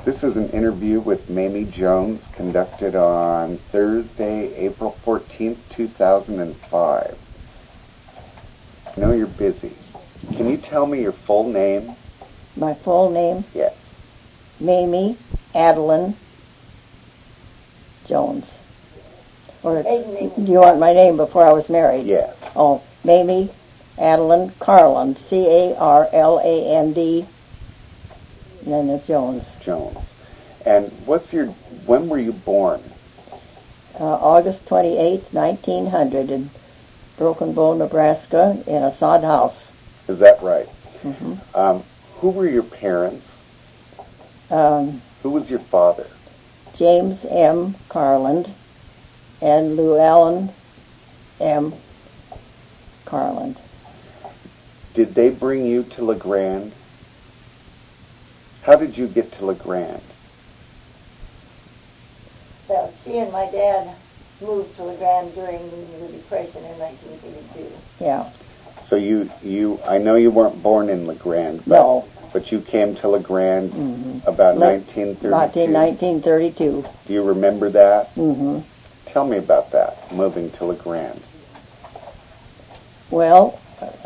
This is an interview with Mamie Jones conducted on Thursday, April 14th, 2005. I know you're busy. Can you tell me your full name? My full name? Yes. Mamie Adeline Jones. Or do you want my name before I was married? Yes. Oh, Mamie Adeline Carland, C-A-R-L-A-N-D, and then it's Jones. Jones. And when were you born? August 28th, 1900, in Broken Bow, Nebraska, in a sod house. Is that right? Mm-hmm. Who were your parents? Who was your father? James M. Carland and Llewellyn M. Carland. Did they bring you to LeGrand? How did you get to LeGrand? Well, she and my dad moved to LeGrand during the Depression in 1932. Yeah. So I know you weren't born in LeGrand. No. But you came to LeGrand about 1932. 1932. Do you remember that? Mm-hmm. Tell me about that, moving to LeGrand. Well,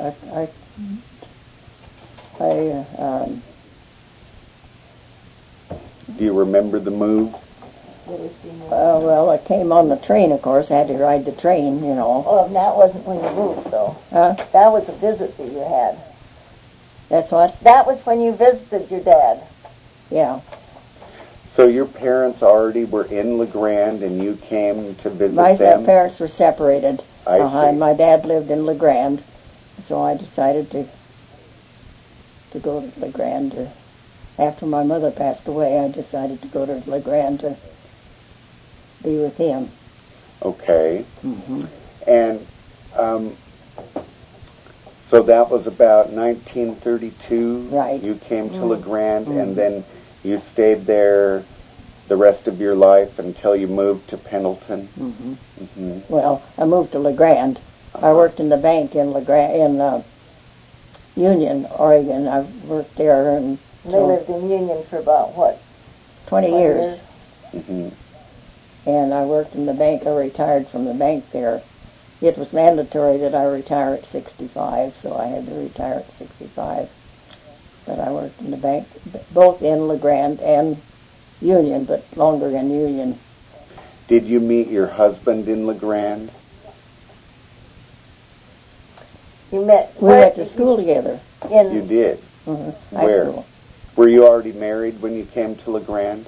do you remember the move? Well, I came on the train, of course. I had to ride the train, you know. Oh, and that wasn't when you moved, though. Huh? That was a visit that you had. That's what? That was when you visited your dad. Yeah. So your parents already were in LeGrand and you came to visit My them? My parents were separated. I see. My dad lived in LeGrand, so I decided to go to LeGrand. After my mother passed away, I decided to go to LeGrand to be with him. Okay. Mm-hmm. And so that was about 1932. Right. You came to LeGrand, and then you stayed there the rest of your life until you moved to Pendleton. Mm-hmm. Mm-hmm. Well, I moved to LeGrand. I worked in the bank in LeGrand, in Union, Oregon. I worked there and they lived in Union for about what? 20 years. Mm-hmm. And I worked in the bank. I retired from the bank there. It was mandatory that I retire at 65, so I had to retire at 65. But I worked in the bank, both in LeGrand and Union, but longer in Union. Did you meet your husband in LeGrand? You met? We went to school together. You did? Mm-hmm. High Where? school. Were you already married when you came to LeGrand?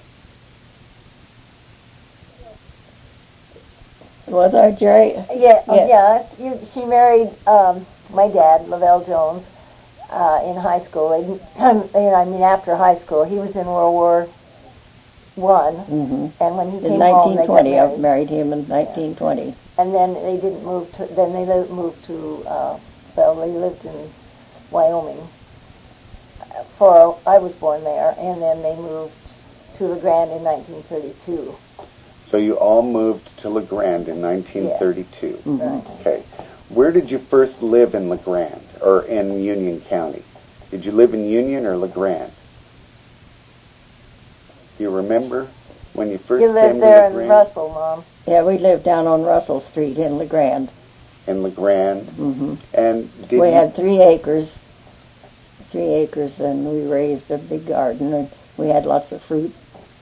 Was I, Jerry? Yeah, Yes. She married my dad, Lavelle Jones, in high school. After high school. He was in World War One, and when he came in home, 1920, I married him in 1920. And then they didn't move to. Then they moved to. They lived in Wyoming. I was born there, and then they moved to LeGrand in 1932. So you all moved to LeGrand in 1932. Yeah. Mm-hmm. Okay. Where did you first live in LeGrand, or in Union County? Did you live in Union or LeGrand? Do you remember when you first came to LeGrand? You lived there in Russell, Mom. Yeah, we lived down on Russell Street in LeGrand. In LeGrand? Mm-hmm. And we had 3 acres. 3 acres, and we raised a big garden, and we had lots of fruit.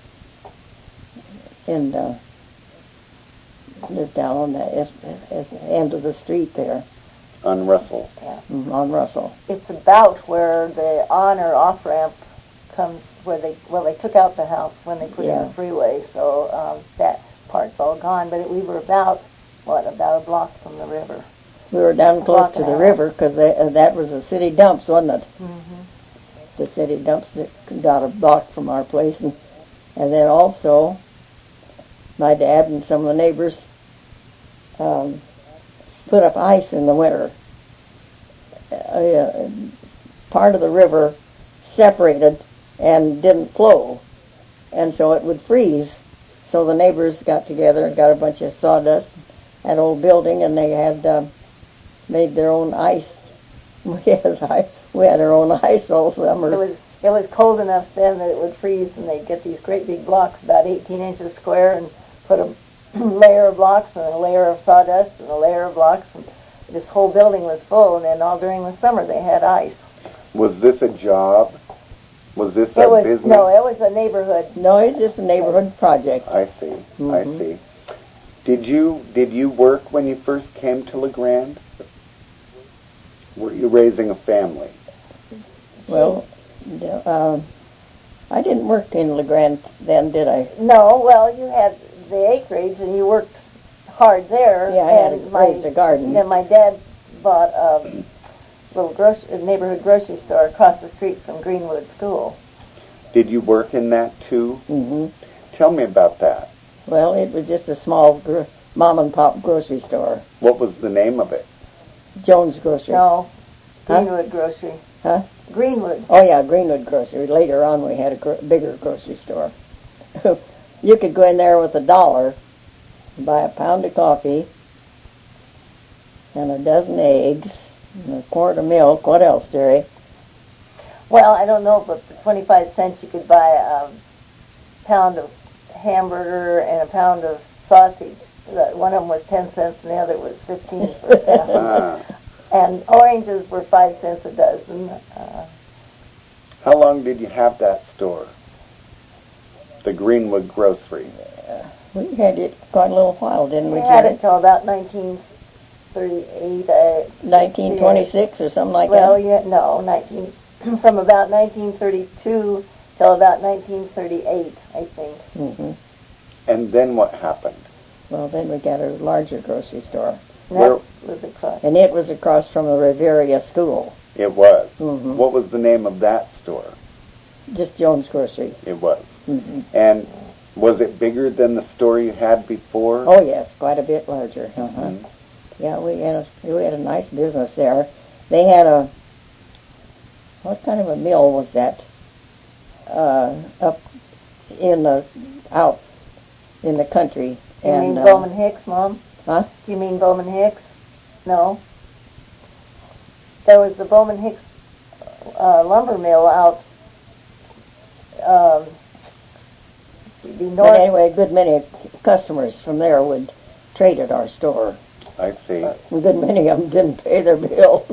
And lived down on the end of the street there. On Russell? Yeah. On Russell. It's about where the on or off ramp comes, where they took out the house when they put in the freeway, so that part's all gone. But we were about a block from the river. We were down close to the river because that was the city dumps, wasn't it? Mm-hmm. The city dumps that got a block from our place, and then also my dad and some of the neighbors put up ice in the winter. Part of the river separated and didn't flow, and so it would freeze. So the neighbors got together and got a bunch of sawdust, an old building, and they had made their own ice. We had our own ice all summer. it was cold enough then that it would freeze, and they'd get these great big blocks about 18 inches square and put a layer of blocks and a layer of sawdust and a layer of blocks. And this whole building was full, and then all during the summer they had ice. Was this a job? Was this It a was business? no, it was a neighborhood. No, it's just a neighborhood project. I see. I see. Did you work when you first came to LeGrand? Were you raising a family? Well, I didn't work in LeGrand then, did I? No, well, you had the acreage, and you worked hard there. Yeah, I had and raised a garden. Then my dad bought a little neighborhood grocery store across the street from Greenwood School. Did you work in that too? Mm-hmm. Tell me about that. Well, it was just a small mom and pop grocery store. What was the name of it? Jones Grocery. No, Huh? Greenwood Grocery. Huh? Greenwood. Oh, yeah, Greenwood Grocery. Later on, we had a bigger grocery store. You could go in there with $1 and buy a pound of coffee and a dozen eggs and a quart of milk. What else, Jerry? Well, I don't know, but for 25 cents you could buy a pound of hamburger and a pound of sausage. One of them was 10 cents and the other was 15 for a pound. And oranges were 5 cents a dozen. How long did you have that store? The Greenwood Grocery. We had it quite a little while, didn't we, We had Jerry? it till about 1938. 1926 or something like Well, that? yeah, no, from about 1932 till about 1938, I think. Mm-hmm. And then what happened? Well, then we got a larger grocery store. And Where- that was across. And it was across from the Riveria School. It was. Mm-hmm. What was the name of that store? Just Jones Grocery. It was. Mm-hmm. And was it bigger than the store you had before? Oh, yes, quite a bit larger. Uh-huh. Mhm. Yeah, we had a nice business there. They had what kind of a mill was that? Up out in the country. You mean Bowman Hicks, Mom? Huh? Do you mean Bowman Hicks? No. There was the Bowman Hicks lumber mill out the But north. anyway, a good many customers from there would trade at our store. I see. A good many of them didn't pay their bill.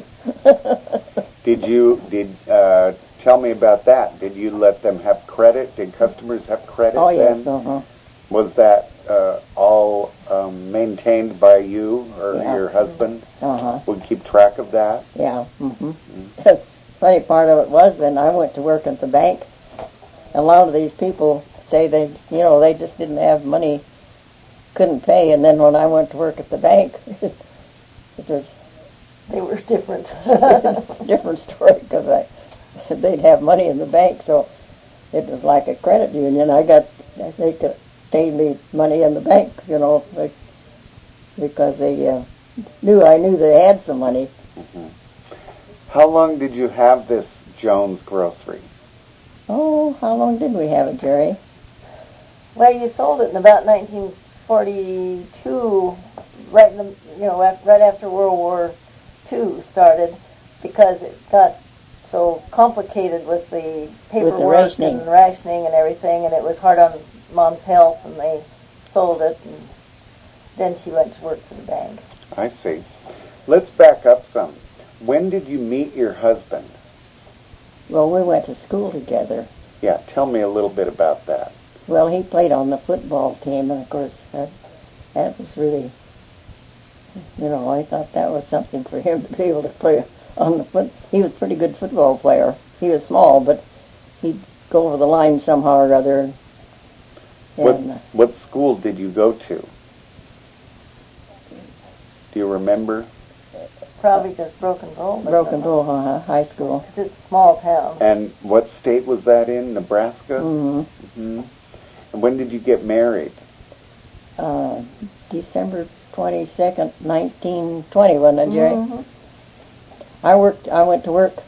Tell me about that. Did you let them have credit? Did customers have credit Oh, yes, then? uh-huh. Was that all maintained by you or Yeah. your husband? Uh-huh. Would keep track of that? Yeah. Mm-hmm. Funny part of it was then I went to work at the bank. A lot of these people say they just didn't have money, couldn't pay, and then when I went to work at the bank, it was They were different. a different story because they'd have money in the bank, so it was like a credit union. They could pay me money in the bank, because they I knew they had some money. Mm-hmm. How long did you have this Jones Grocery? Oh, how long did we have it, Jerry? Well, you sold it in about 1942, right in the, right after World War II started, because it got so complicated with the paperwork and rationing and everything, and it was hard on Mom's health, and they sold it, and then she went to work for the bank. I see. Let's back up some. When did you meet your husband? Well, we went to school together. Yeah, tell me a little bit about that. Well, he played on the football team, and of course that was really, I thought that was something for him to be able to play on the foot. He was a pretty good football player. He was small, but he'd go over the line somehow or other. And, What school did you go to? Do you remember? Probably just Broken Bow. Broken Bow High School. Because it's a small town. And what state was that in? Nebraska? Mm-hmm. Mm-hmm. And when did you get married? December 22nd, 1920, wasn't it, Jerry? Mm-hmm. I went to work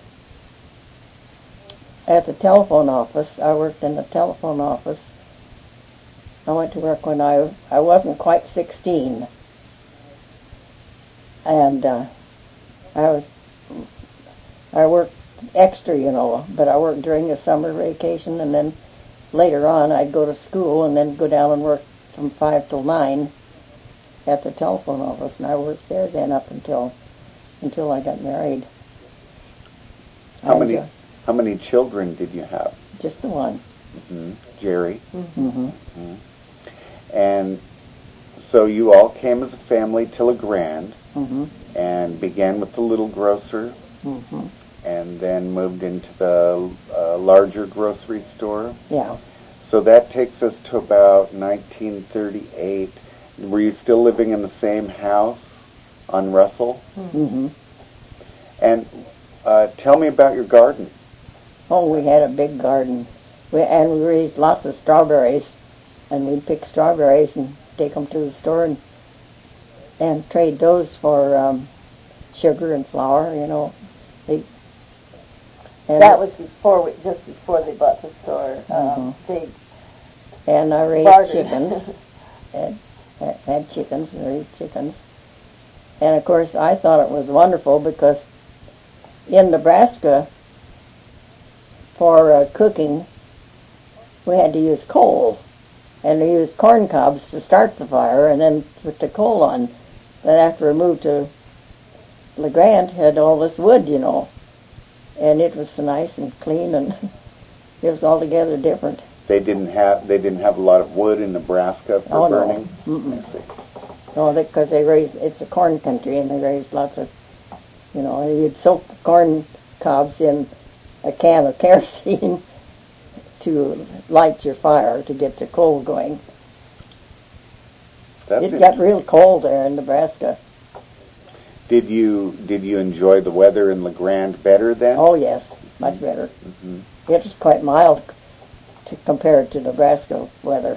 at the telephone office. I worked in the telephone office. I went to work when I wasn't quite 16. And I worked extra, but I worked during the summer vacation, and then later on I'd go to school and then go down and work from 5 till 9 at the telephone office, and I worked there then up until I got married. How many children did you have? Just the one. Mm-hmm. Jerry. Mm-hmm. Mm-hmm. And so you all came as a family to La Grande, Mm-hmm. and began with the little grocer, Mm-hmm. and then moved into the larger grocery store. Yeah. So that takes us to about 1938. Were you still living in the same house on Russell? Mm-hmm. And tell me about your garden. Oh, we had a big garden, and we raised lots of strawberries, and we'd pick strawberries and take them to the store and trade those for sugar and flour, That was just before they bought the store. They and I raised bartered. chickens, had chickens, and raised chickens. And of course, I thought it was wonderful because in Nebraska, for cooking, we had to use coal, and we used corn cobs to start the fire, and then put the coal on. Then after we moved to La Grande, had all this wood, and it was so nice and clean, and it was altogether different. They didn't have a lot of wood in Nebraska for burning. No. I see. No, because it's a corn country, and they raised lots of, you'd soak the corn cobs in a can of kerosene to light your fire to get the coal going. It got real cold there in Nebraska. Did you enjoy the weather in La Grande better then? Oh yes, much better. Mm-hmm. It was quite mild compared to Nebraska weather.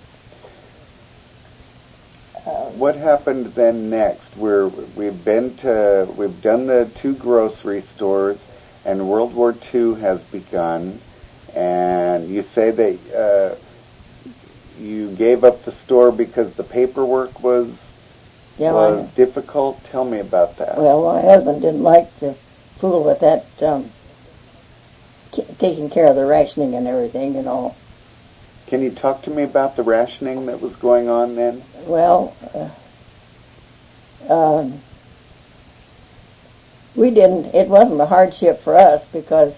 What happened then next? We've done the 2 grocery stores, and World War II has begun. And you say that you gave up the store because the paperwork was difficult. Tell me about that. Well, my husband didn't like to fool with that, taking care of the rationing and everything, Can you talk to me about the rationing that was going on then? Well, we didn't. It wasn't a hardship for us because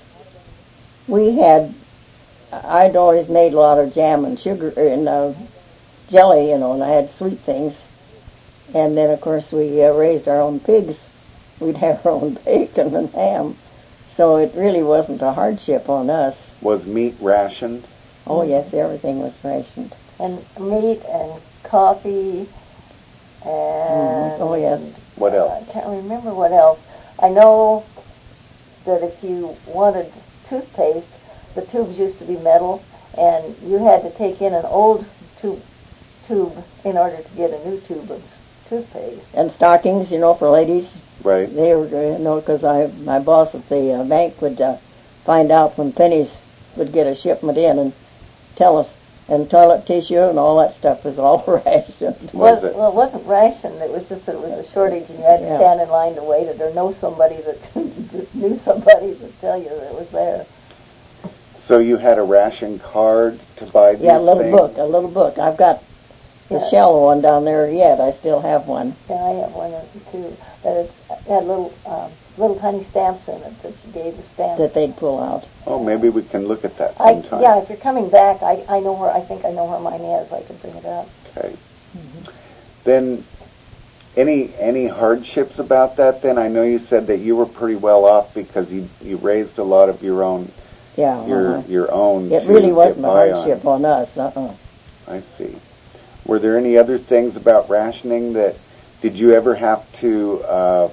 I'd always made a lot of jam and sugar and jelly, and I had sweet things. And then, of course, we raised our own pigs. We'd have our own bacon and ham. So it really wasn't a hardship on us. Was meat rationed? Oh, yes, everything was rationed. And meat and coffee and... Oh, yes. What else? I can't remember what else. I know that if you wanted toothpaste, the tubes used to be metal, and you had to take in an old tube in order to get a new tube of toothpaste. And stockings, for ladies. Right. They were, because my boss at the bank would find out when pennies would get a shipment in and tell us. And toilet tissue and all that stuff was all rationed. Well, it wasn't rationed. It was just that it was a shortage, and you had to stand in line to wait it, or know somebody that knew somebody to tell you that it was there. So you had a ration card to buy these Yeah, things? A little book. I've got the shell one down there yet. I still have one. Yeah, I have one too. It had little tiny stamps in it that you gave the stamp. That they'd pull out. Oh, maybe we can look at that sometime. Yeah, if you're coming back, I know where. I think I know where mine is. I can bring it up. Okay. Mm-hmm. Then, any hardships about that? Then I know you said that you were pretty well off because you raised a lot of your own. Yeah. Your own. It really wasn't a hardship on us. I see. Were there any other things about rationing that? Did you ever have to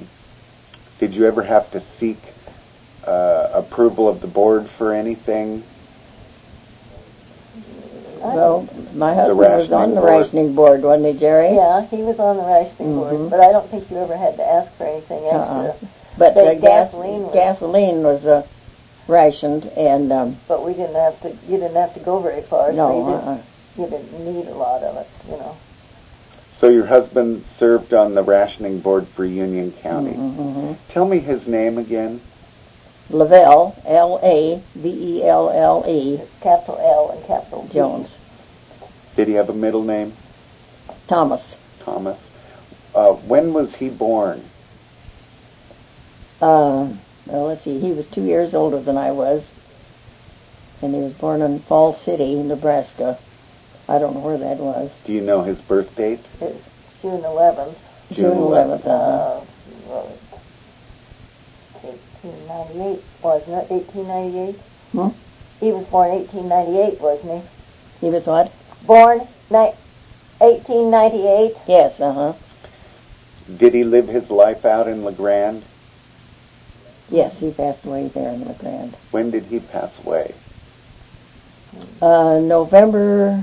seek approval of the board for anything? Well, my husband was on the rationing board, wasn't he, Jerry? Yeah, he was on the rationing board, but I don't think you ever had to ask for anything extra. But gasoline was rationed, and but we didn't have to. You didn't have to go very far. No, so you didn't need a lot of it, So your husband served on the rationing board for Union County. Mm-hmm. Tell me his name again. Lavelle, Lavelle, It's capital L and capital G. Jones. Did he have a middle name? Thomas. Thomas. When was he born? Well, let's see, he was 2 years older than I was, and he was born in Falls City, Nebraska. I don't know where that was. Do you know his birth date? It's June 11th. June 11th, Well, it's 1898, wasn't it? 1898? Hmm? He was born 1898, wasn't he? He was what? Born 1898? Yes, uh-huh. Did he live his life out in LeGrand? Yes, he passed away there in LeGrand. When did he pass away? November,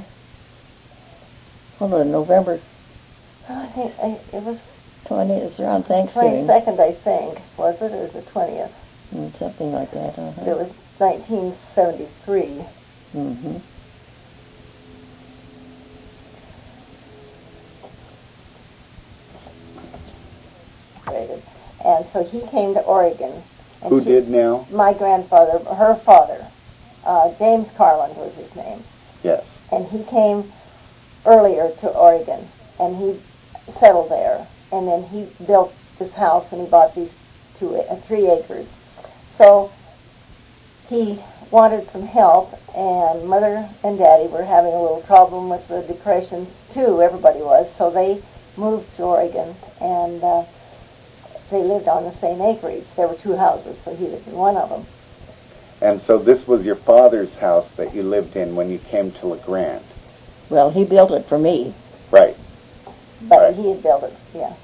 I think it was 20, it's around Thanksgiving. 22nd, I think. Was it? Or the 20th? Something like that, uh-huh. It was 1973. Mm-hmm. And so he came to Oregon. And Who did now? My grandfather, her father, James Carland was his name. Yes. And he came earlier to Oregon, and he settled there. And then he built this house, and he bought these 3 acres. So he wanted some help, and Mother and Daddy were having a little problem with the Depression, too. Everybody was. So they moved to Oregon, and they lived on the same acreage. There were 2 houses, so he lived in one of them. And so this was your father's house that you lived in when you came to LeGrand? Well, he built it for me. Right. But Right. he had built it, yeah.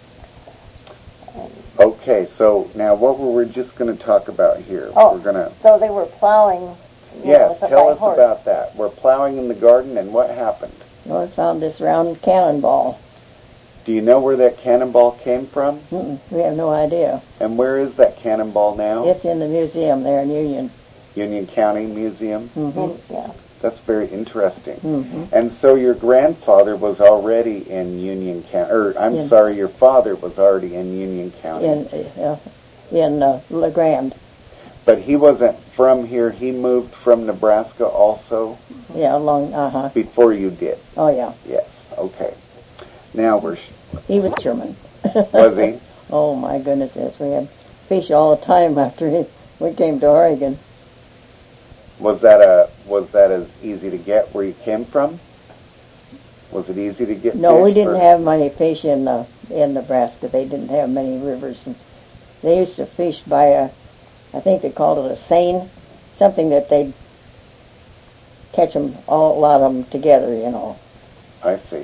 Okay, so now what were we just going to talk about here? Oh, We're gonna. so they were plowing. Yes, with a tell by us horse. about that. We're plowing in the garden, and what happened? Well, I found this round cannonball. Do you know where that cannonball came from? We have no idea. And where is that cannonball now? It's in the museum there in Union. Union County Museum? Mm-hmm. Yeah. That's very interesting. Mm-hmm. And so your grandfather was already in Union County, your father was already in Union County. In LeGrand. But he wasn't from here. He moved from Nebraska also Yeah, before you did. Oh, yeah. Yes. Okay. Now He was Sherman. was he? Oh, my goodness, yes. We had fish all the time after we came to Oregon. Was that as easy to get where you came from? Was it easy to get? No, fish we didn't for- have many fish in Nebraska. They didn't have many rivers. And they used to fish by I think they called it a seine, something that they'd catch them, a lot of them together, you know. I see.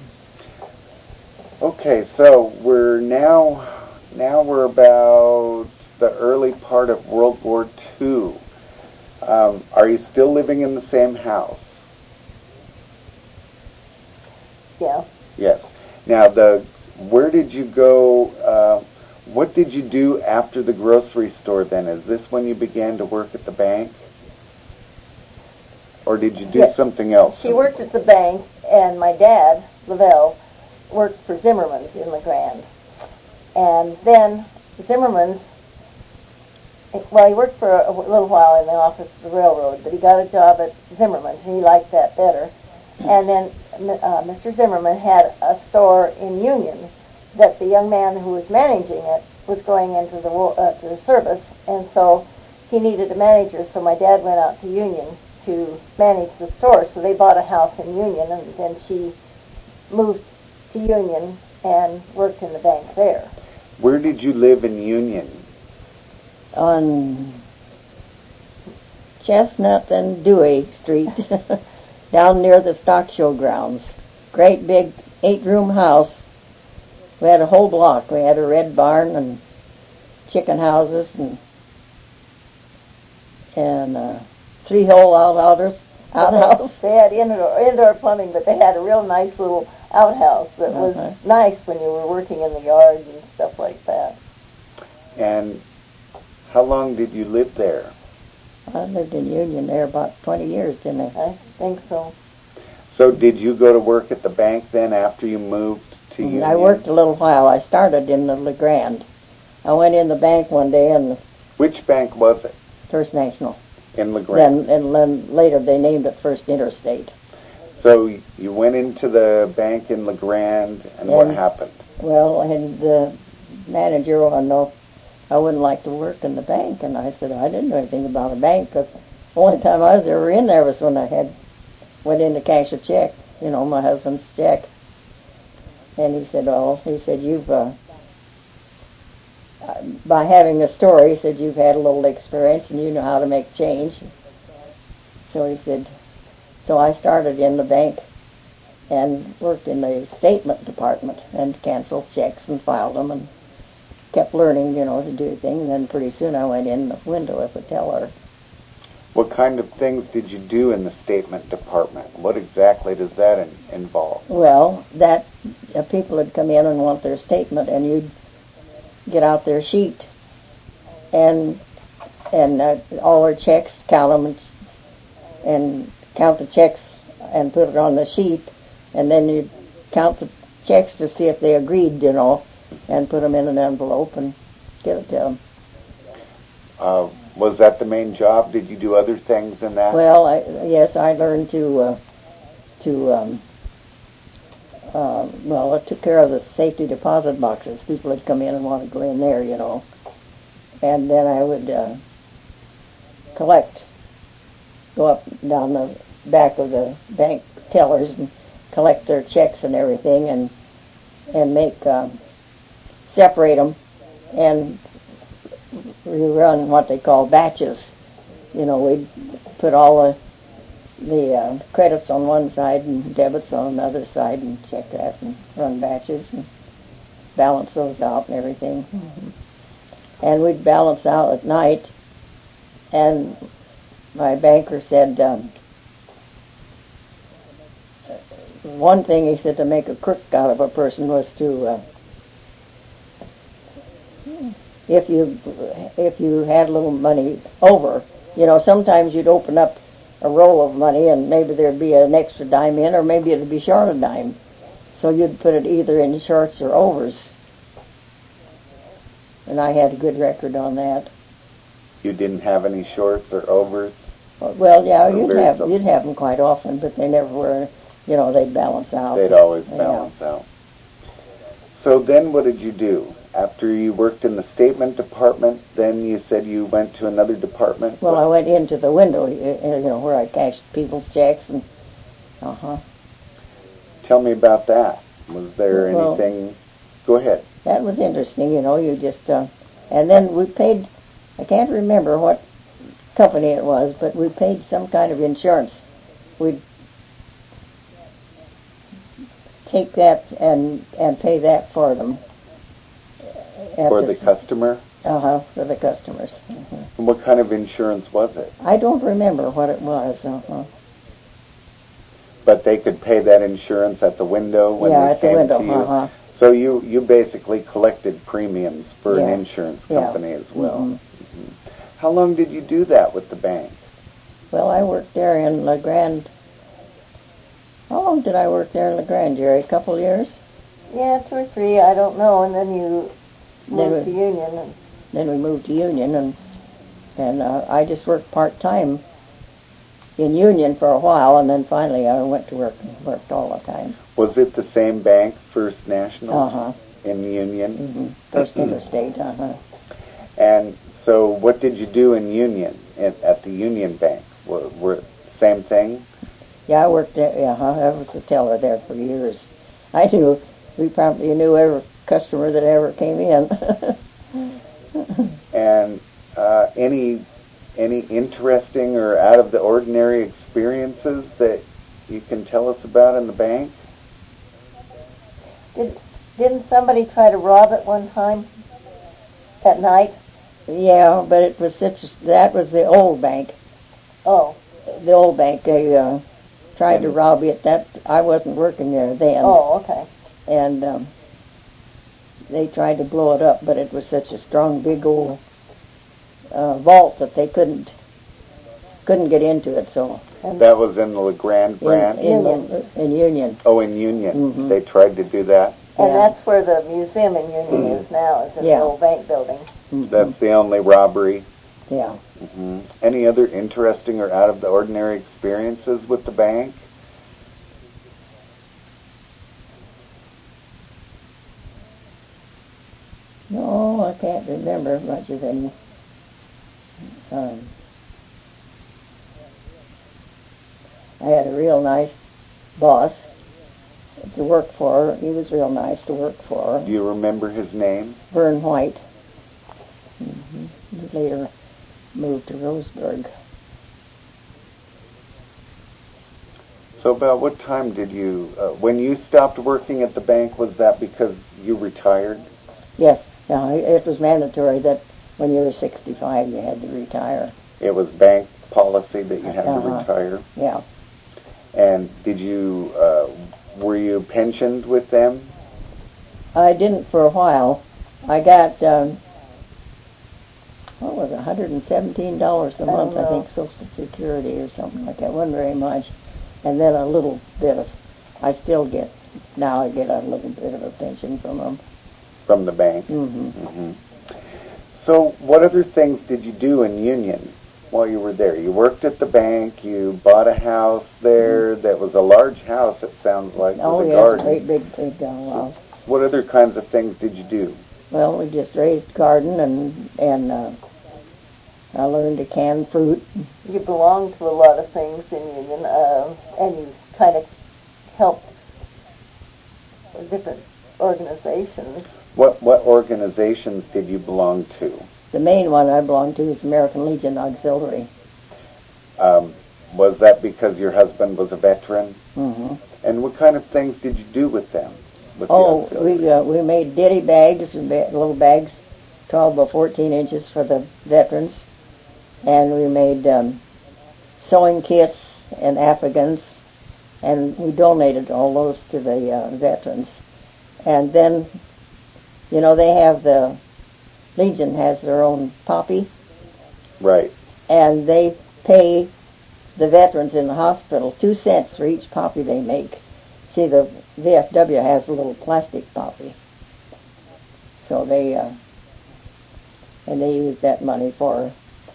Okay, so we're now we're about the early part of World War II. Are you still living in the same house? Yeah. Yes. Now, where did you go? What did you do after the grocery store then? Is this when you began to work at the bank? Or did you do Yes. something else? She worked at the bank, and my dad, Lavelle, worked for Zimmerman's in LeGrand. And then Zimmerman's, well, he worked for a little while in the office of the railroad, but he got a job at Zimmerman's, and he liked that better. And then Mr. Zimmerman had a store in Union that the young man who was managing it was going into to the service, and so he needed a manager, so my dad went out to Union to manage the store. So they bought a house in Union, and then she moved to Union and worked in the bank there. Where did you live in Union? On Chestnut and Dewey Street, down near the stock show grounds. Great big 8-room house. We had a whole block. We had a red barn and chicken houses and 3-hole outhouse. They had indoor plumbing, but they had a real nice little outhouse that was nice when you were working in the yard and stuff like that. And how long did you live there? I lived in Union there about 20 years, didn't I? I think so. So did you go to work at the bank then after you moved to Union? I worked a little while. I started in the LeGrand. I went in the bank one day and Which bank was it? First National. in LeGrand. Then later they named it First Interstate. So you went into the bank in LeGrand, and what happened? Well, and the manager wanted to know I wouldn't like to work in the bank, and I said I didn't know anything about a bank, because the only time I was ever in there was when I went in to cash a check, my husband's check. And he said, you've, by having a story, he said, you've had a little experience and you know how to make change. So he said, so I started in the bank and worked in the statement department and canceled checks and filed them and kept learning, to do things. And then pretty soon I went in the window as a teller. What kind of things did you do in the statement department? What exactly does that involve? Well, that people would come in and want their statement, and you'd get out their sheet and all their checks, count them and count the checks and put it on the sheet, and then you'd count the checks to see if they agreed, and put them in an envelope and give it to them. Was that the main job? Did you do other things in that? Well, yes, I learned I took care of the safety deposit boxes. People would come in and want to go in there, And then I would go up and down the back of the bank tellers and collect their checks and everything, and make separate them, and we run what they call batches. We'd put all the credits on one side and debits on the other side and check that and run batches and balance those out and everything. Mm-hmm. And we'd balance out at night, and my banker said, one thing he said to make a crook out of a person was to if you had a little money over, sometimes you'd open up a roll of money and maybe there'd be an extra dime in, or maybe it'd be short a dime. So you'd put it either in shorts or overs. And I had a good record on that. You didn't have any shorts or overs? Well, yeah, you'd have them quite often, but they never were, they'd balance out. They'd always balance out. So then what did you do? After you worked in the statement department, then you said you went to another department? Well, I went into the window, where I cashed people's checks and, Tell me about that. Was there anything? Go ahead. That was interesting, you just, and then we paid, I can't remember what company it was, but we paid some kind of insurance. We'd take that and pay that for them. For the customer? For the customers. Mm-hmm. And what kind of insurance was it? I don't remember what it was. But they could pay that insurance at the window when they came to you? So you basically collected premiums for an insurance company as well. Mm-hmm. Mm-hmm. How long did you do that with the bank? Well, I worked there in LeGrand. How long did I work there in LeGrand, Jerry? A couple of years? Yeah, 2 or 3, I don't know. And then you moved to Union. Then we moved to Union, and I just worked part-time in Union for a while, and then finally I went to work and worked all the time. Was it the same bank, First National, in Union? Mm-hmm. First Interstate, And so what did you do in Union, at the Union Bank? Were same thing? Yeah, I worked there, I was a teller there for years. We probably knew every customer that ever came in. And any interesting or out of the ordinary experiences that you can tell us about in the bank? Didn't somebody try to rob it one time at night? Yeah, but it was that was the old bank. Oh. The old bank, they tried to rob it. I wasn't working there then. Oh, okay. And they tried to blow it up, but it was such a strong, big old vault that they couldn't get into it. So that was in the LeGrand branch? In Union. Oh, in Union. Mm-hmm. They tried to do that? And that's where the museum in Union is now, is in the old bank building. Mm-hmm. That's the only robbery Yeah. Hmm. Any other interesting or out of the ordinary experiences with the bank? No, I can't remember much of any. Um, I had a real nice boss to work for. He was real nice to work for. Do you remember his name? Vern White. He later moved to Roseburg. So about what time did you, when you stopped working at the bank, was that because you retired? Yes, yeah, it was mandatory that when you were 65 you had to retire. It was bank policy that you had to Uh-huh. retire? Yeah. And did you, were you pensioned with them? I didn't for a while. I got, what was it, $117 a month, I think, Social Security or something like that. Wasn't very much. And then a little bit of, I still get, now I get a little bit of a pension from them. From the bank? Mm-hmm. Mm-hmm. So what other things did you do in Union while you were there? You worked at the bank, you bought a house there that was a large house, it sounds like, Oh, with a yes, garden. great big house. What other kinds of things did you do? Well, we just raised garden and I learned to can fruit. You belonged to a lot of things in Union, and you kind of helped different organizations. What organizations did you belong to? The main one I belonged to is American Legion Auxiliary. Was that because your husband was a veteran? Mm-hmm. And what kind of things did you do with them? With the Oh, auxiliary? we made ditty bags, little bags, 12 by 14 inches for the veterans. And we made sewing kits and afghans, and we donated all those to the veterans. And then, you know, they have the Legion has their own poppy, Right. and they pay the veterans in the hospital 2 cents for each poppy they make. See, the VFW has a little plastic poppy, so they and they use that money for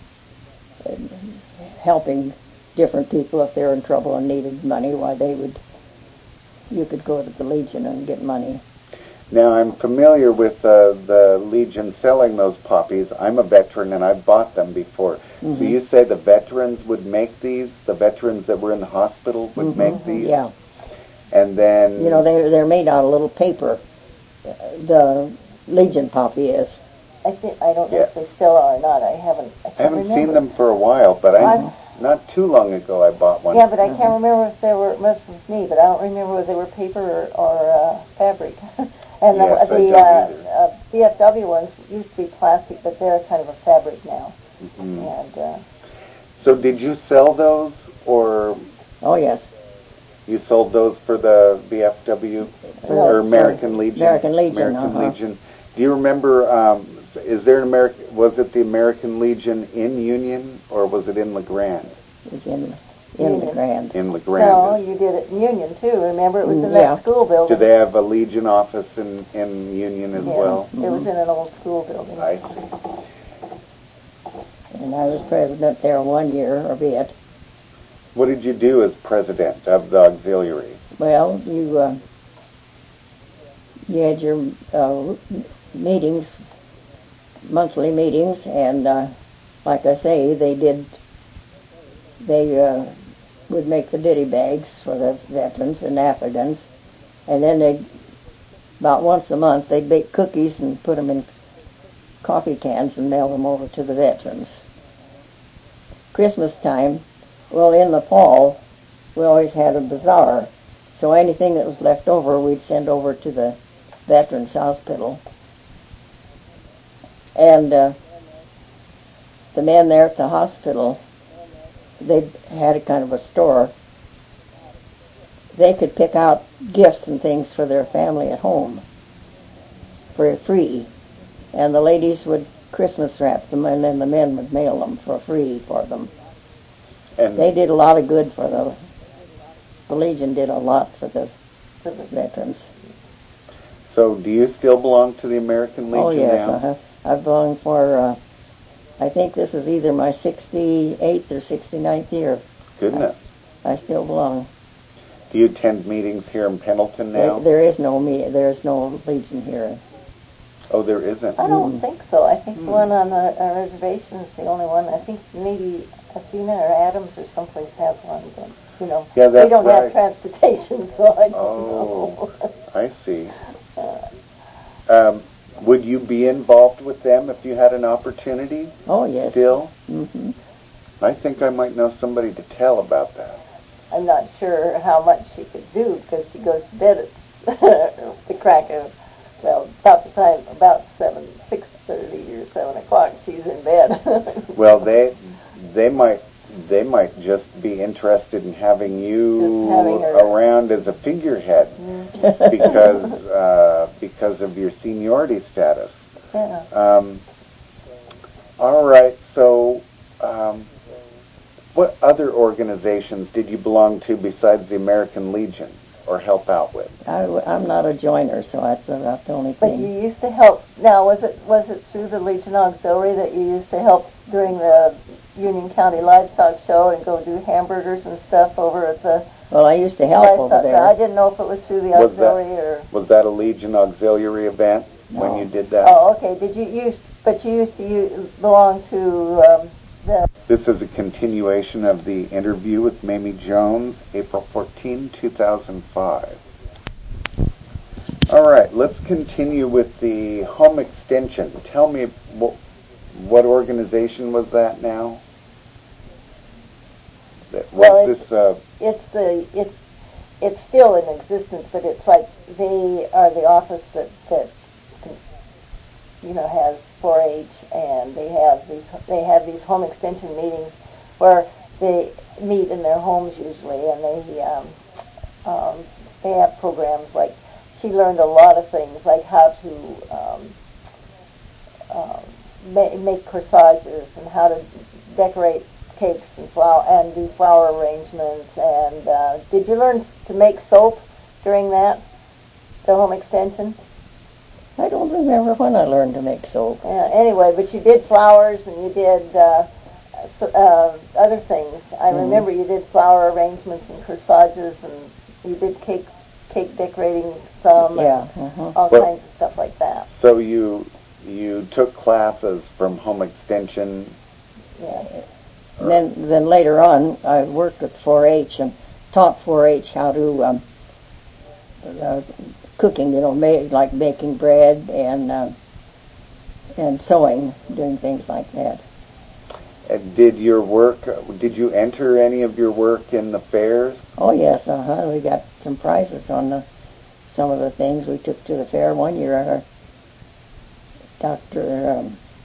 helping different people if they're in trouble and needed money. Why you could go to the Legion and get money. Now, I'm familiar with the Legion selling those poppies. I'm a veteran, and I've bought them before. Mm-hmm. So you say the veterans would make these? The veterans that were in the hospital would Mm-hmm. make these? Yeah. And then... You know, they're made out of little paper. The Legion poppy is. I don't know if they still are or not. I haven't seen them for a while, but not too long ago I bought one. Yeah, but I can't remember if they were, must was me, but I don't remember whether they were paper or fabric. And Yes, the VFW ones used to be plastic, but they're kind of a fabric now. Mm-hmm. And So did you sell those, or Oh, yes. you sold those for the VFW or American Legion? American Legion, American Legion. Do you remember? Is there an American? Was it the American Legion in Union, or was it in La Grande? It was in La Grande. In La Grande. no, you did it in Union too. Remember, it was in Yeah. that school building. Do they have a Legion office in Union as well? It was in an old school building. I see. And I was president there 1 year or bit. What did you do as president of the auxiliary? Well, you had your meetings, monthly meetings, and like I say, they would make the ditty bags for the veterans and Afghans, and then about once a month, they'd bake cookies and put them in coffee cans and mail them over to the veterans. Christmas time, well, in the fall, we always had a bazaar, so anything that was left over, we'd send over to the Veterans Hospital. And the men there at the hospital, they had a kind of a store. They could pick out gifts and things for their family at home for free. And the ladies would Christmas wrap them, and then the men would mail them for free for them. And They did a lot of good for the Legion did a lot for the veterans. so, do you still belong to the American Legion Oh, yes, now? I belong for I think this is either my 68th or 69th year. Goodness. I still belong. Do you attend meetings here in Pendleton now? There is no Legion here. Oh, there isn't? I don't think so. I think the one on the reservation is the only one. I think maybe Athena or Adams or someplace has one, but, Yeah, that's we don't right. have transportation, so I don't know. I see. Would you be involved with them if you had an opportunity? Oh, yes. Still? Mm-hmm. I think I might know somebody to tell about that. I'm not sure how much she could do because she goes to bed at the crack of, about the time, about 6:30 or 7 o'clock, she's in bed. Well, they might just be interested in having you having her around as a figurehead because of your seniority status. Yeah. All right. So, what other organizations did you belong to besides the American Legion or help out with? I'm not a joiner, so that's about the only But thing. you used to help. Now, was it through the Legion Auxiliary that you used to help during the Union County Livestock Show and go do hamburgers and stuff over at the Well, I used to help over livestock? there. I didn't know if it was through the auxiliary or. Was that a Legion Auxiliary event when No. you did that? Oh, okay. Did you used to belong to the? This is a continuation of the interview with Mamie Jones, April 14, 2005. All right, let's continue with the home extension. Tell me what organization was that now? It's still in existence, but it's like they are the office that has 4-H, and they have these home extension meetings where they meet in their homes usually, and they have programs like she learned a lot of things like how to make corsages and how to decorate cakes and do flower arrangements. And did you learn to make soap during the home extension? I don't remember when I learned to make soap. Anyway, but you did flowers and you did other things. I remember you did flower arrangements and corsages, and you did cake decorating some, Yeah. and all kinds of stuff like that. So you took classes from home extension. Yeah. And then later on, I worked with 4-H and taught 4-H how to cooking, like baking bread and sewing, doing things like that. Did you enter any of your work in the fairs? Oh yes, we got some prizes on some of the things we took to the fair. One year, our Dr.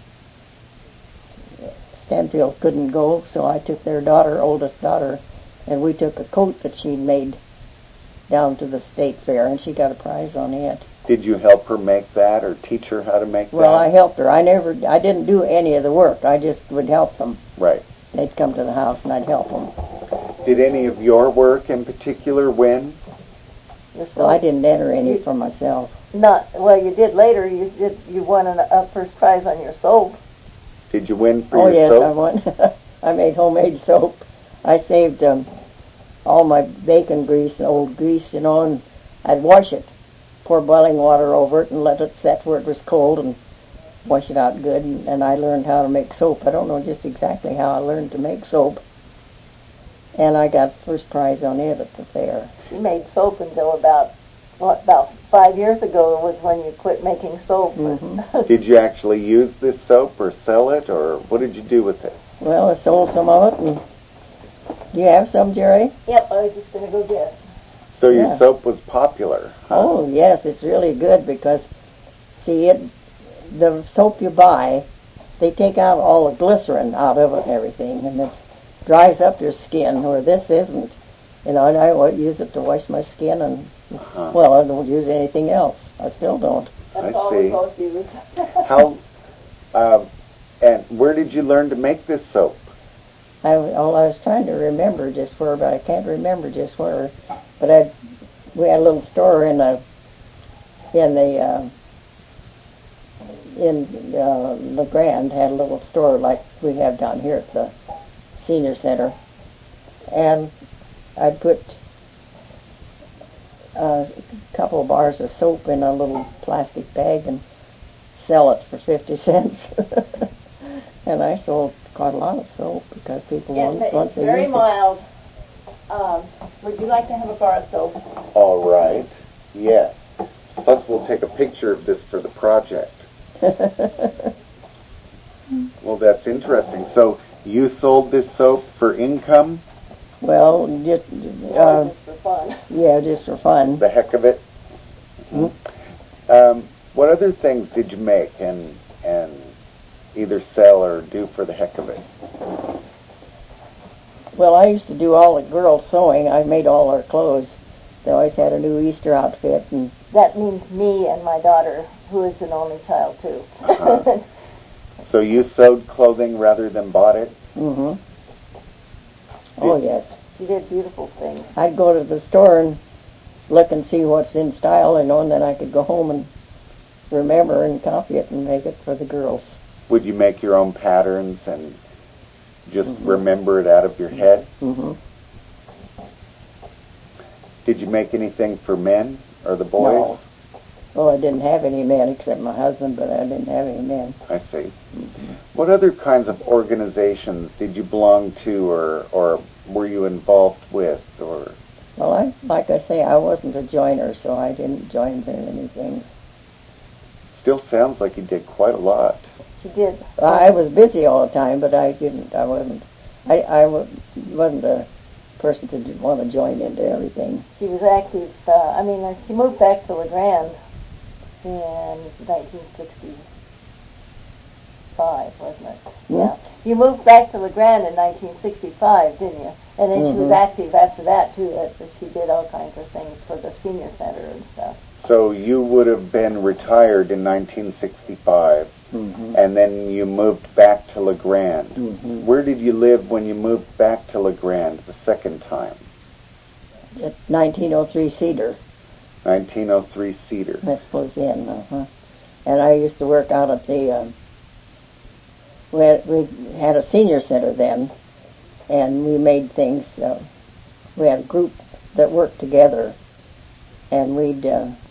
Stanfield couldn't go, so I took their oldest daughter, and we took a coat that she'd made down to the state fair, and she got a prize on it. Did you help her make that or teach her how to make that? Well, I helped her. I didn't do any of the work. I just would help them. Right. They'd come to the house and I'd help them. Did any of your work in particular win? So I didn't enter any for myself. You did later. You won a first prize on your soap. Did you win for your soap? Oh yes, I won. I made homemade soap. I saved all my bacon grease and old grease, and I'd wash it, pour boiling water over it, and let it set where it was cold, and wash it out good. And I learned how to make soap. I don't know just exactly how I learned to make soap. And I got first prize on it at the fair. She made soap until about 5 years ago was when you quit making soap. Mm-hmm. Did you actually use this soap or sell it, or what did you do with it? Well, I sold some of it. And do you have some, Jerry? Yep, I was just going to go get it. So your soap was popular, huh? Oh, yes, it's really good because, see, the soap you buy, they take out all the glycerin out of it and everything, and it dries up your skin, where this isn't. And I use it to wash my skin, and, well, I don't use anything else. I still don't. That's all we both use. And where did you learn to make this soap? I was trying to remember just where, but I can't remember just where. But we had a little store in the in LeGrand had a little store like we have down here at the senior center, and I'd put a couple of bars of soap in a little plastic bag and sell it for 50 cents. And I sold quite a lot of soap because people once they very used mild. Would you like to have a bar of soap? All right. Yes. Plus, we'll take a picture of this for the project. it. Well, that's interesting. So you sold this soap for income? Well, just, Just for fun. yeah, just for fun. The heck of it? Mhm. What other things did you make and either sell or do for the heck of it? Well, I used to do all the girls' sewing. I made all their clothes. They always had a new Easter outfit, and That means me and my daughter, who is an only child too. Uh-huh. So you sewed clothing rather than bought it? oh yes, She did beautiful things. I'd go to the store and look and see what's in style, and then I could go home and remember and copy it and make it for the girls. Would you make your own patterns and just remember it out of your head? Mm-hmm. Did you make anything for men or the boys? No. Well, I didn't have any men except my husband, but I didn't have any men. I see. What other kinds of organizations did you belong to or were you involved with? Or Well, like I say, I wasn't a joiner, so I didn't join very many things. still sounds like you did quite a lot. She did. I was busy all the time, but I wasn't a person to want to join into everything. She was active. She moved back to LeGrand in 1965, wasn't it? Yeah. You moved back to LeGrand in 1965, didn't you? And then she was active after that, too. She did all kinds of things for the senior center and stuff. So you would have been retired in 1965, and then you moved back to LeGrand. Where did you live when you moved back to LeGrand the second time? At 1903 Cedar. 1903 Cedar. That's close in, And I used to work out at the, we had a senior center then, and we made things, we had a group that worked together, and we'd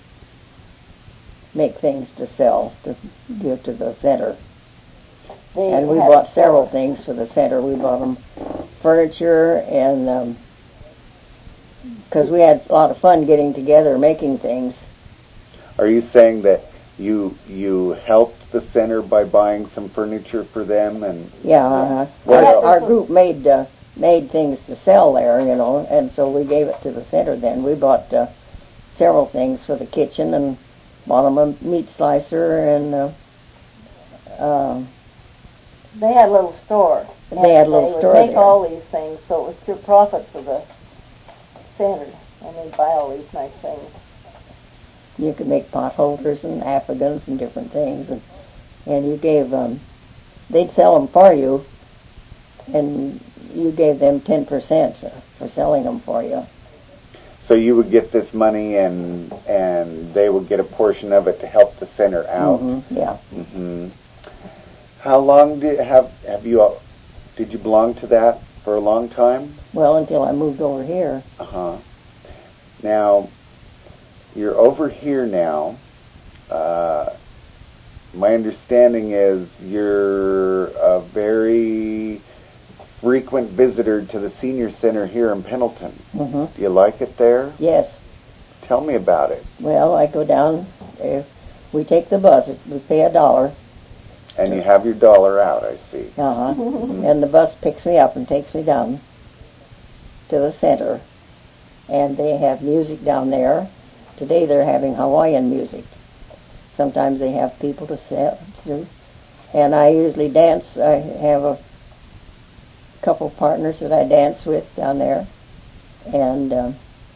make things to sell, to give to the center. And we bought several things for the center. We bought them furniture, and because we had a lot of fun getting together making things. Are you saying that you helped the center by buying some furniture for them? And Yeah, What else? our group made things to sell there, and so we gave it to the center then. We bought several things for the kitchen and bought them a meat slicer and They had a little store. They had a little store They would make there. all these things, so it was pure profit for the center. And they'd buy all these nice things. you could make pot holders and afghans and different things, and you gave they'd sell them for you, and you gave them 10% for selling them for you. so you would get this money, and they would get a portion of it to help the center out. Yeah. How long did you belong to that for a long time? Well, until I moved over here. Now, you're over here now. My understanding is you're a very frequent visitor to the senior center here in Pendleton. Do you like it there? Yes. Tell me about it. Well, I go down. We take the bus. We pay $1. And you have your dollar out, I see. And the bus picks me up and takes me down to the center. And they have music down there. Today they're having Hawaiian music. Sometimes they have people to sell to. And I usually dance. I have a couple partners that I dance with down there. And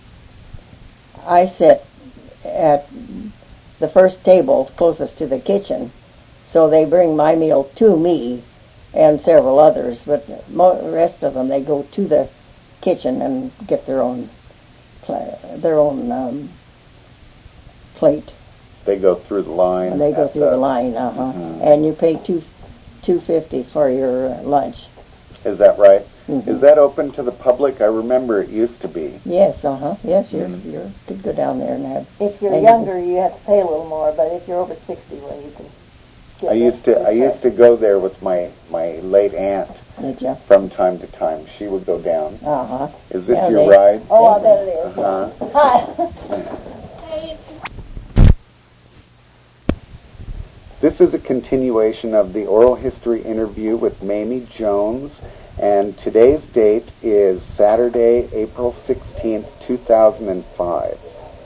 I sit at the first table closest to the kitchen. So they bring my meal to me and several others, but the rest of them, they go to the kitchen and get their own plate. They go through the line. And they go through the line, and you pay $2.50 for your lunch. Is that right? Mm-hmm. Is that open to the public? I remember it used to be. Yes, yes, you could go down there and have. If you're younger, you have to pay a little more, but if you're over 60, well, you can. I used to go there with my late aunt. Did you? From time to time, she would go down. Is this your they, ride? Oh, I bet it is. Hi. This is a continuation of the oral history interview with Mamie Jones, and today's date is Saturday, April 16th, 2005.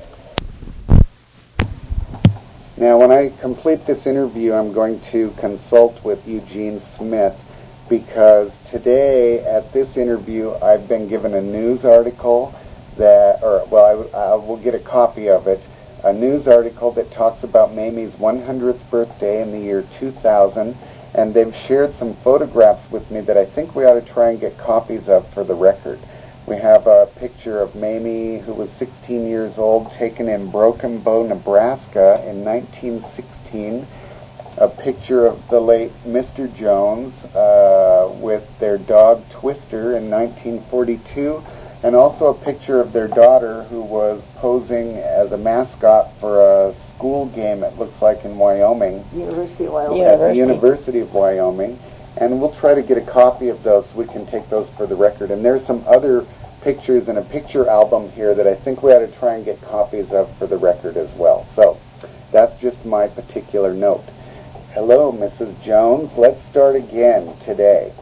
Now, when I complete this interview, I'm going to consult with Eugene Smith, because today at this interview I've been given a news article that, I will get a copy of it, a news article that talks about Mamie's 100th birthday in the year 2000, and they've shared some photographs with me that I think we ought to try and get copies of for the record. We have a picture of Mamie, who was 16 years old, taken in Broken Bow, Nebraska in 1916. A picture of the late Mr. Jones with their dog Twister in 1942, and also a picture of their daughter, who was posing as a mascot for a school game, it looks like, in Wyoming. University of Wyoming. At the University of Wyoming. And we'll try to get a copy of those so we can take those for the record. And there's some other pictures in a picture album here that I think we ought to try and get copies of for the record as well. So that's just my particular note. Hello, Mrs. Jones. Let's start again today.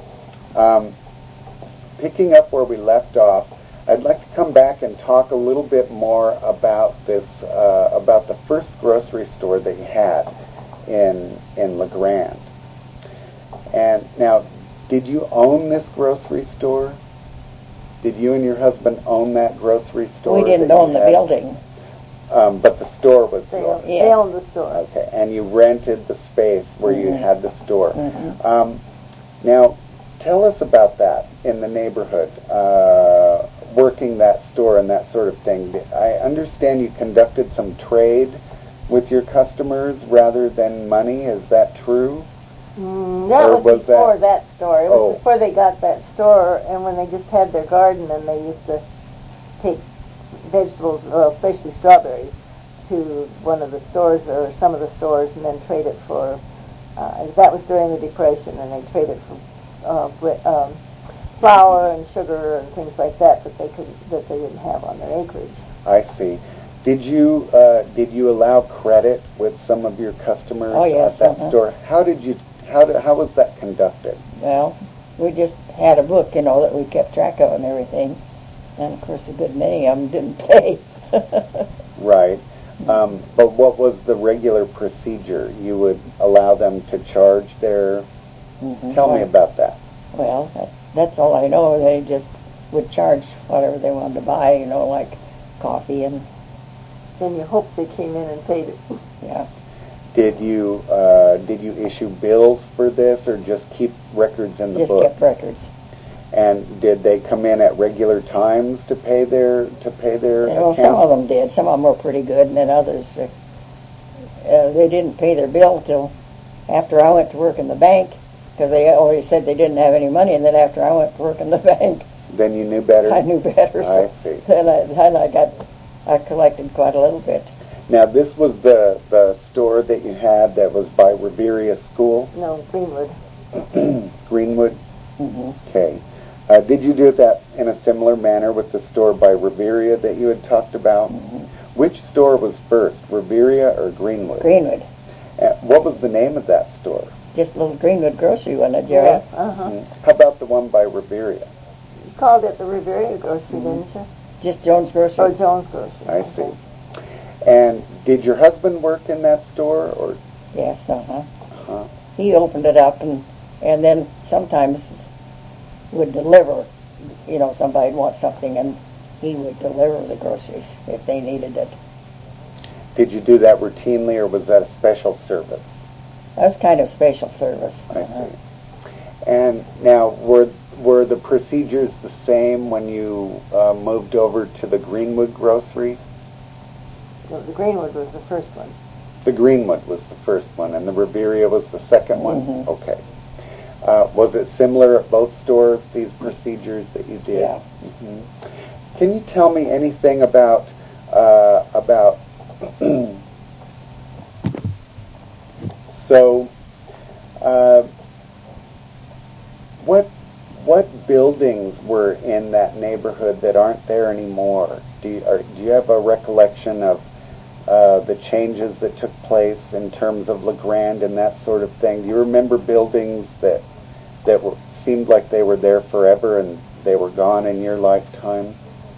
Picking up where we left off, I'd like to come back and talk a little bit more about this, about the first grocery store that you had in La Grande. And now, did you own this grocery store? Did you and your husband own that grocery store? We didn't own the building. But the store was yours. They owned the store. Okay, and you rented the space where you had the store. Now, tell us about that in the neighborhood, working that store and that sort of thing. I understand you conducted some trade with your customers rather than money. Is that true? That was before that store. It was before they got that store, and when they just had their garden, and they used to take vegetables, well, especially strawberries, to one of the stores or some of the stores, and then trade it for. That was during the Depression, and they traded for flour and sugar and things like that they didn't have on their acreage. I see. Did you allow credit with some of your customers at that store? How was that conducted? Well, we just had a book, that we kept track of and everything. And, of course, a good many of them didn't pay. Right. But what was the regular procedure? You would allow them to charge their... Tell me about that. Well, that's all I know. They just would charge whatever they wanted to buy, like coffee and... Then you hope they came in and paid it. Yeah. Did you issue bills for this, or just keep records in the book? Just kept records. And did they come in at regular times to pay their Well, account? some of them did. Some of them were pretty good, and then others, they didn't pay their bill till after I went to work in the bank, because they always said they didn't have any money, and then after I went to work in the bank, then you knew better. I knew better. I see. Then I collected quite a little bit. Now, this was the store that you had that was by Riveria School? No, Greenwood. Greenwood? Mm-hmm. Okay. Did you do that in a similar manner with the store by Riveria that you had talked about? Mm-hmm. Which store was first, Riveria or Greenwood? Greenwood. What was the name of that store? Just a little Greenwood grocery, wasn't it, Jerry? Yes, How about the one by Riveria? You called it the Riveria Grocery, didn't you? Just Jones Grocery. Or Jones Grocery. I see. And did your husband work in that store, or? Yes, He opened it up, and then sometimes would deliver. Somebody'd want something, and he would deliver the groceries if they needed it. Did you do that routinely, or was that a special service? That was kind of special service. I see. And now, were the procedures the same when you moved over to the Greenwood Grocery? No, the Greenwood was the first one. The Greenwood was the first one, and the Riveria was the second one? Mhm. Okay. Was it similar at both stores, these procedures that you did? Yeah. Hmm. Can you tell me anything about so what buildings were in that neighborhood that aren't there anymore? Do you have a recollection of the changes that took place in terms of LeGrand and that sort of thing? Do you remember buildings that seemed like they were there forever and they were gone in your lifetime?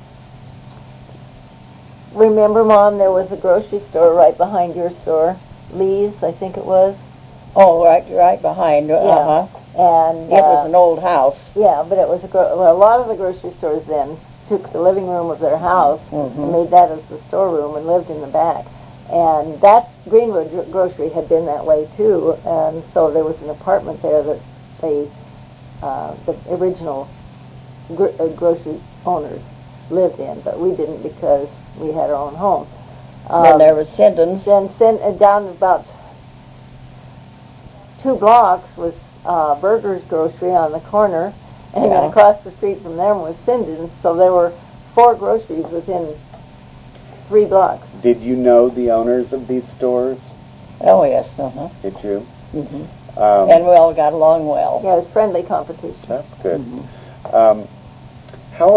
Remember, Mom, there was a grocery store right behind your store, Lee's, I think it was. Oh, right behind. Uh-huh. And it was an old house. Yeah, but it was a lot of the grocery stores then took the living room of their house and made that as the storeroom and lived in the back. And that Greenwood grocery had been that way too, and so there was an apartment there that the original grocery owners lived in, but we didn't because we had our own home. Then there was Sinton's. Then down about 2 blocks was Burger's Grocery on the corner, and then across the street from them was Sinton's, so there were 4 groceries within 3 blocks. Did you know the owners of these stores? Oh, yes. Uh-huh. Did you? Mm-hmm. And we all got along well. Yeah, it was friendly competition. That's good. Mm-hmm. How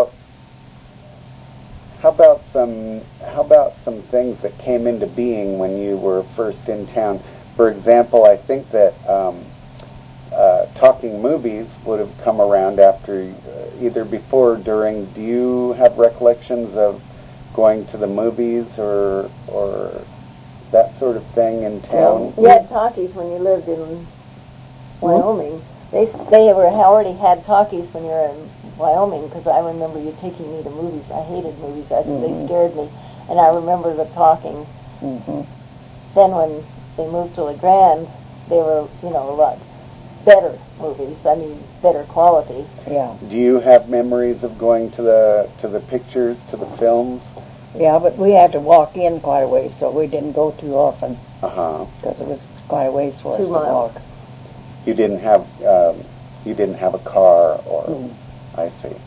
about some things that came into being when you were first in town? For example, I think that Talking Movies would have come around after, either before or during. Do you have recollections of going to the movies or that sort of thing in town? You had talkies when you lived in Wyoming. They already had talkies when you were in Wyoming, because I remember you taking me to movies. I hated movies. They scared me. And I remember the talking. Mm-hmm. Then when they moved to LeGrand, they were, a lot better movies. I mean, better quality. Yeah. Do you have memories of going to the pictures, to the films? Yeah, but we had to walk in quite a ways, so we didn't go too often. Uh-huh. Because it was quite a ways for us 2 to miles. walk. You didn't have a car, or I see.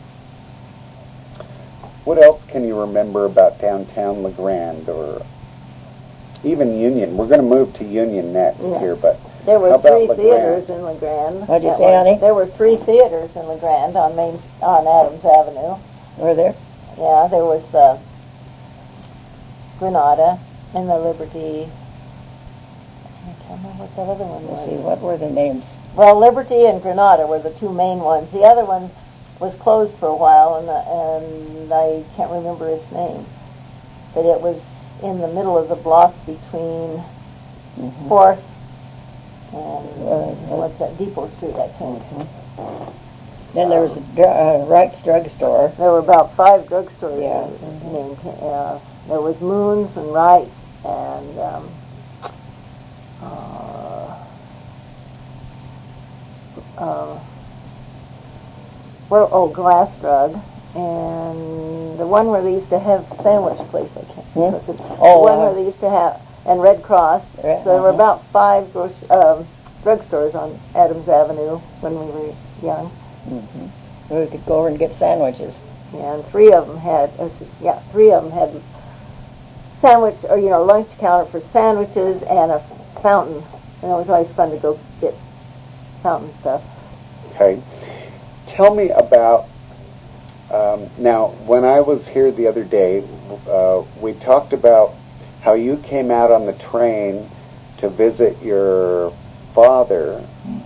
What else can you remember about downtown LeGrand, or even Union? We're going to move to Union next here, but there were how about 3 LeGrand? theaters in LeGrand. What'd you say, honey? There were 3 theaters in LeGrand on Adams Avenue. Were there? Yeah, there was the Granada and the Liberty. I can't remember what that other one was. Let's see, what were the names? Well, Liberty and Granada were the 2 main ones. The other one was closed for a while, and I can't remember its name. But it was in the middle of the block between 4th and what's that, Depot Street, I think. Then there was a Wright's drugstore. There were about 5 drugstores. Yeah. There was Moon's and Wright's and Glass Drug, and the one where they used to have sandwich place. I can't remember. The one where they used to have, and Red Cross. So there were about 5 drugstores on Adams Avenue when we were young. We could go over and get sandwiches. Yeah, and 3 of them had sandwich, or lunch counter for sandwiches and a fountain. And it was always fun to go get fountain stuff. Okay. Tell me about, now, when I was here the other day, we talked about how you came out on the train to visit your father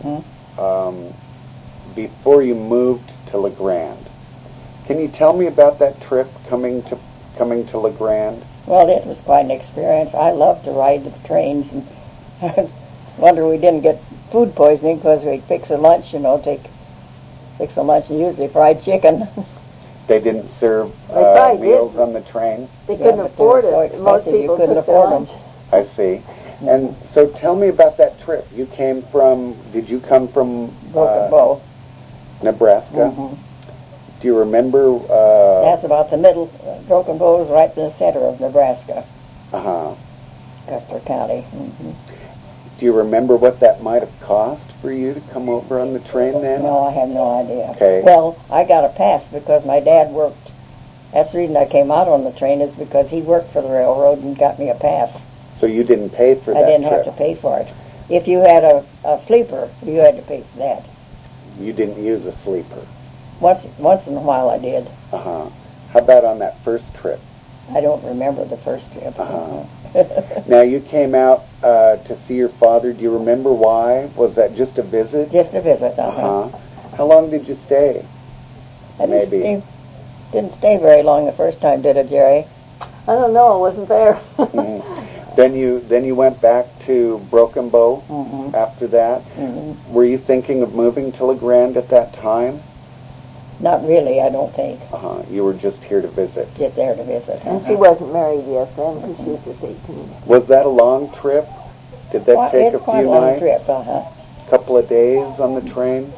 before you moved to LeGrand. Can you tell me about that trip coming to LeGrand? Well, it was quite an experience. I loved to ride the trains, and I wonder we didn't get food poisoning because we'd fix a lunch, fix a lunch, and usually fried chicken. They didn't serve meals on the train? They couldn't afford it. Most people couldn't took afford them. I see. And so tell me about that trip. Did you come from Broken Bow, Nebraska? Do you remember? That's about the middle. Broken Bow is right in the center of Nebraska. Uh-huh. Custer County. Do you remember what that might have cost for you to come over on the train then? No, I have no idea. Okay. Well, I got a pass because my dad worked. That's the reason I came out on the train, is because he worked for the railroad and got me a pass. So you didn't pay for that I didn't trip? have to pay for it. If you had a sleeper, you had to pay for that. You didn't use a sleeper? Once in a while I did. Uh-huh. How about on that first trip? I don't remember the first trip. Uh-huh. Now, you came out to see your father. Do you remember why? Was that just a visit? Just a visit, Uh-huh. How long did you stay? I Maybe. didn't stay very long the first time, did it, Jerry? I don't know. I wasn't there. Then you went back to Broken Bow after that. Were you thinking of moving to La Grande at that time? Not really, I don't think. You were just here to visit. Just there to visit. And she wasn't married yet then, because she was just 18. Was that a long trip? Did that take it's a quite few a long nights? trip, Couple of days on the train?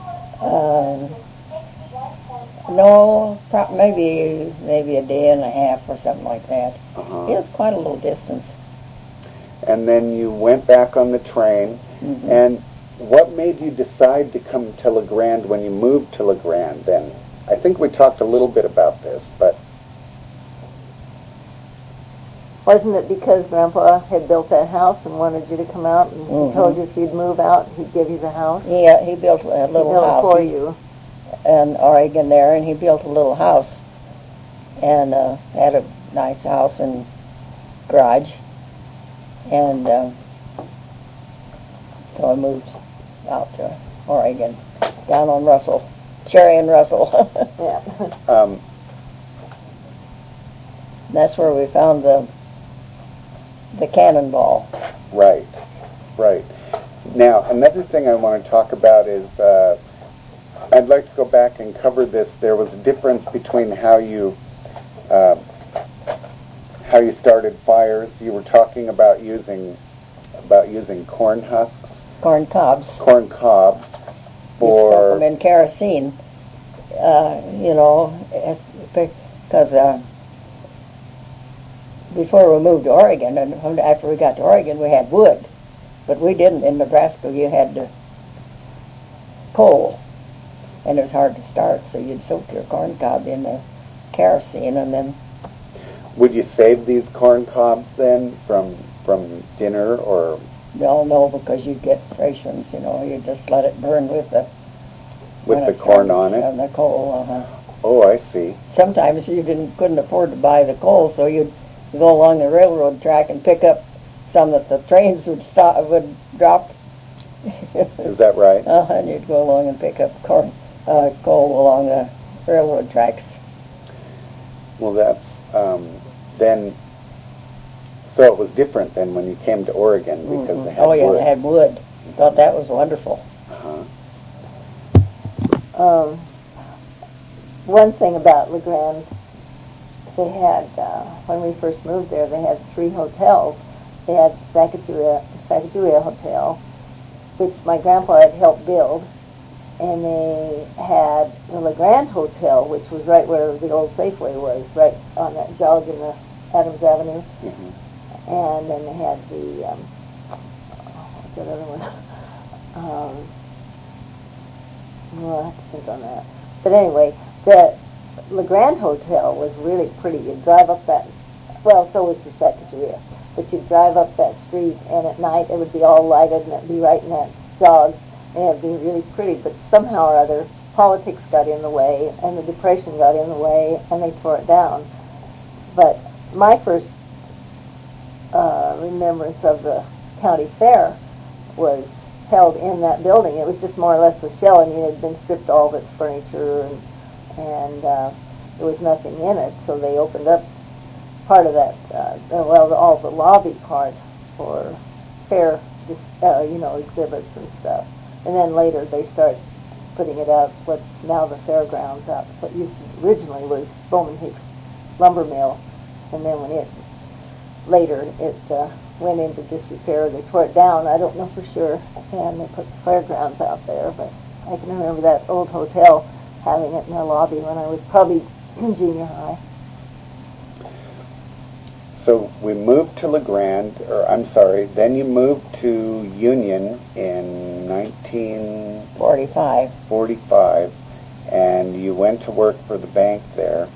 No, maybe a day and a half or something like that. Uh-huh. It was quite a little distance. And then you went back on the train. And what made you decide to come to La Grande when you moved to La Grande then? I think we talked a little bit about this, but... Wasn't it because Grandpa had built that house and wanted you to come out, and he told you if you'd move out, he'd give you the house? Yeah, he built a little house. For you. In Oregon there, and he built a little house and had a nice house and garage, and so I moved out to Oregon, down on Russell, Cherry and Russell. Yeah. That's where we found the cannonball. Right. Now, another thing I want to talk about is, I'd like to go back and cover this. There was a difference between how you started fires. You were talking about using corn husks, Corn cobs. corn cobs, You for stuff them in kerosene, because before we moved to Oregon, and after we got to Oregon, we had wood, but we didn't. In Nebraska, you had coal, and it was hard to start, so you'd soak your corn cob in the kerosene, and then... Would you save these corn cobs then from dinner, or... No, because you'd get fresh ones, you just let it burn with the corn on it? On the coal, Oh, I see. Sometimes you couldn't afford to buy the coal, so you'd go along the railroad track and pick up some that the trains would drop. Is that right? And you'd go along and pick up coal along the railroad tracks. Well, that's then. So it was different than when you came to Oregon because they had wood. They had wood. Thought that was wonderful. One thing about La Grande, they had, when we first moved there, they had 3 hotels. They had the Sacagawea Hotel, which my grandpa had helped build, and they had the La Grande Hotel, which was right where the old Safeway was, right on that jog in the Adams Avenue. And then they had the, what's that other one? Well, I have to think on that. But anyway, the La Grande Hotel was really pretty. You'd drive up that, well, so was the Sacagawea, but you'd drive up that street, and at night it would be all lighted, and it'd be right in that jog, and it'd be really pretty. But somehow or other, politics got in the way, and the Depression got in the way, and they tore it down. But my first remembrance of the county fair was held in that building. It was just more or less a shell, and it had been stripped all of its furniture, and there was nothing in it. So they opened up part of that, all the lobby part for fair, exhibits and stuff. And then later they start putting it out what's now the fairgrounds out. What originally was Bowman Hicks lumber mill, and then when it went into disrepair. They tore it down, I don't know for sure, and they put the fairgrounds out there, but I can remember that old hotel having it in the lobby when I was probably in junior high. So we moved to LeGrand, or I'm sorry, then you moved to Union in 1945, 45. and you went to work for the bank there.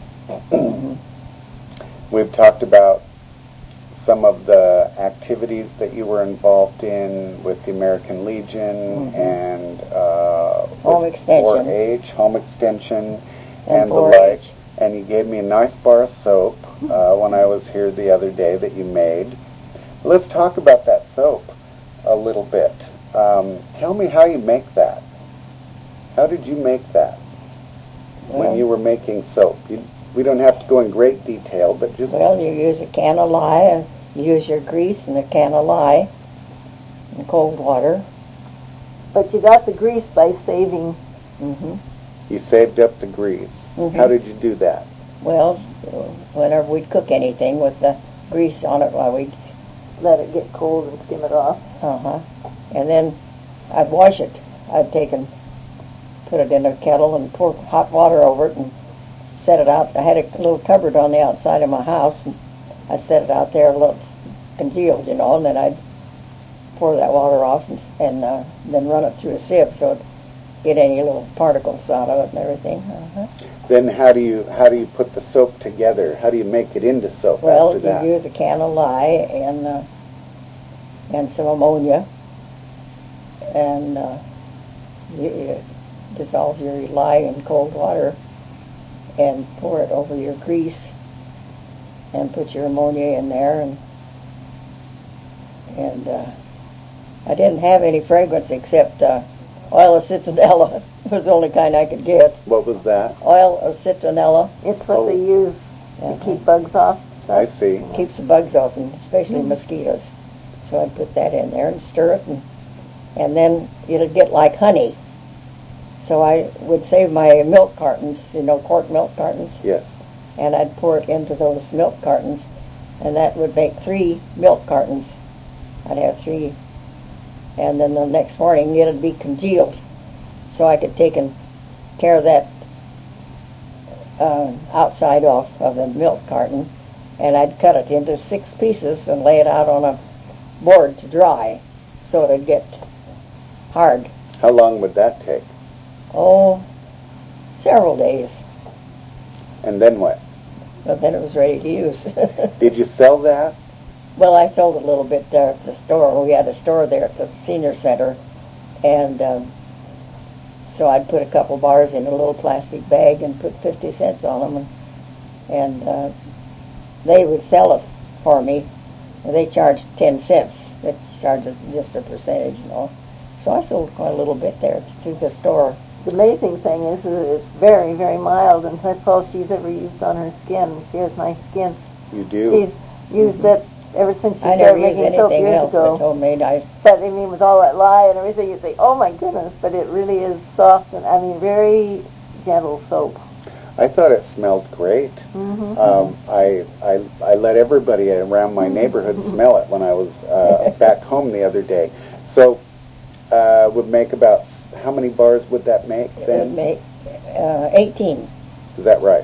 We've talked about some of the activities that you were involved in with the American Legion and Home extension. 4-H, home extension, And the 4-H. like. And you gave me a nice bar of soap when I was here the other day that you made. Let's talk about that soap a little bit. Tell me how you make that. How did you make that when you were making soap? We don't have to go in great detail, but just... Well, you use a can of lye, and you use your grease and a can of lye and cold water. But you got the grease by saving. You saved up the grease. How did you do that? Well, whenever we'd cook anything with the grease on it, while we'd let it get cold and skim it off. And then I'd wash it. I'd put it in a kettle and pour hot water over it and set it out. I had a little cupboard on the outside of my house, and I'd set it out there a little congealed, and then I'd pour that water off and then run it through a sieve so it'd get any little particles out of it and everything. Then how do you put the soap together? How do you make it into soap Well, after that? you use a can of lye and some ammonia, and you dissolve your lye in cold water and pour it over your grease and put your ammonia in there, and I didn't have any fragrance except oil of citronella. It was the only kind I could get. What was that? Oil of citronella. It's what they use to keep bugs off. I see. Keeps the bugs off, and especially mosquitoes. So I'd put that in there and stir it, and then it'll get like honey. So I would save my milk cartons, quart milk cartons. Yes. And I'd pour it into those milk cartons, and that would make 3 milk cartons. I'd have 3. And then the next morning it'd be congealed. So I could take and tear that outside off of the milk carton, and I'd cut it into 6 pieces and lay it out on a board to dry so it'd get hard. How long would that take? Oh, several days. And then what? But then it was ready to use. Did you sell that? Well, I sold a little bit there at the store. We had a store there at the senior center, and so I'd put a couple bars in a little plastic bag and put 50 cents on them, and they would sell it for me. And they charged 10 cents. They charged just a percentage, So I sold quite a little bit there to the store. The amazing thing is that it's very, very mild, and that's all she's ever used on her skin. She has nice skin. You do? She's used that ever since she I started never used making soap anything years else ago. but homemade. But I mean, with all that lye and everything, you think, oh my goodness, but it really is soft and, very gentle soap. I thought it smelled great. I let everybody around my neighborhood smell it when I was back home the other day. So would make about, how many bars would that make It then? would make 18. Is that right?